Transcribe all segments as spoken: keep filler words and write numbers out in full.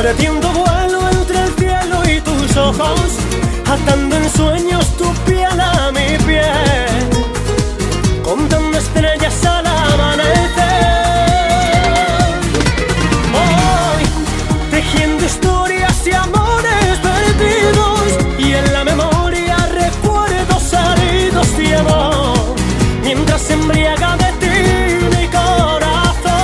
perdiendo vuelo entre el cielo y tus ojos, atando en sueños tu piel a mi piel, contando estrellas al amanecer. Hoy, tejiendo historias y amores perdidos, y en la memoria recuerdos heridos de amor, mientras se embriaga de ti mi corazón.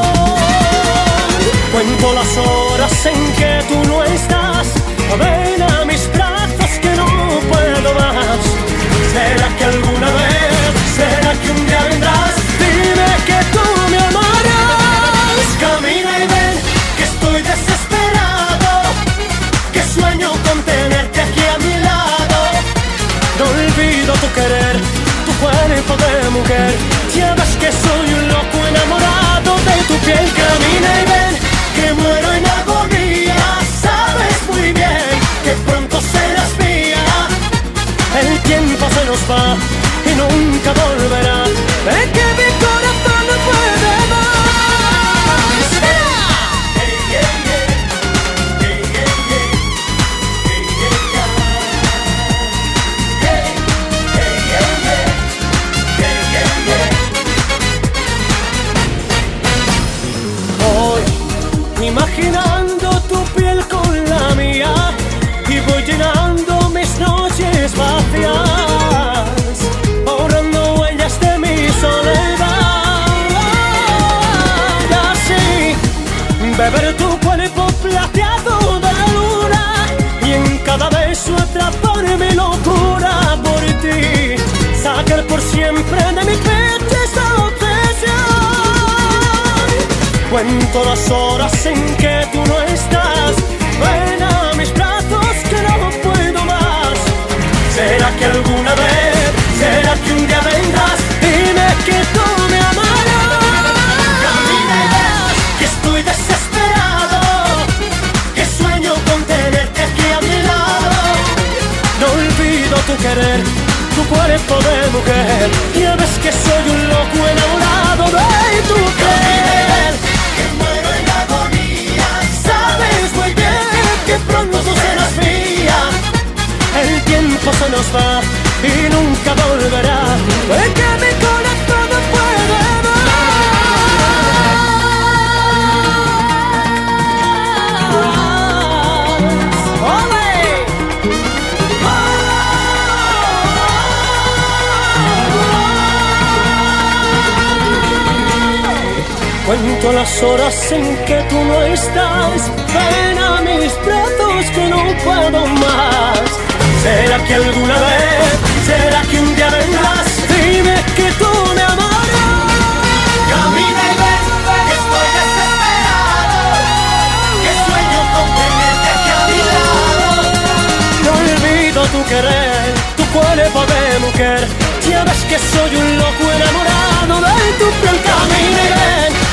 Cuento las horas en que tú no estás, ven a mis brazos que no puedo más. ¿Será que alguna vez, será que un día vendrás? Dime que tú me amarás. Camina y ven, que estoy desesperado, que sueño con tenerte aquí a mi lado. No olvido tu querer, tu cuerpo de mujer. Ya ves que soy un loco enamorado de tu piel. Camina y ven, que muero en agonía. Sabes muy bien que pronto serás mía. El tiempo se nos va y nunca volverá. Es que mi corazón no puede más. Hey, yeah, yeah. Hey, yeah, yeah. Hey, yeah, yeah. Hey, hey, yeah, yeah. Hey, yeah, yeah. Hoy, imaginando tu piel con la mía, y voy llenando mis noches vacías, borrando huellas de mi soledad. Así, beber tu cuerpo plateado de la luna, y en cada beso atrapar mi locura por ti, sacar por siempre de mi pecho esta obsesión. Cuento las horas en que tú no estás, ven a mis brazos que no puedo más. ¿Será que alguna vez, será que un día vendrás? Dime que tú me amarás. Camina y ves que estoy desesperado, que sueño con tenerte aquí a mi lado. No olvido tu querer, tu cuerpo de mujer. Ya ves que soy un loco enamorado de tu piel. Que muero en agonía. Sabes muy bien que pronto tú serás mía. El tiempo se nos va y nunca volverá. Es que mi corazón no puede más. ¡Ole! Cuento las horas en que tú no estás, ven a mis brazos que no puedo más. ¿Será que alguna vez, será que un día vendrás? Dime que tú me amarás. Camina y ven, que estoy desesperado, que sueño con tenerte aquí a mi lado. No olvido tu querer, tu cuerpo de mujer. Ya ves que soy un loco enamorado de tu piel. Camina y ven,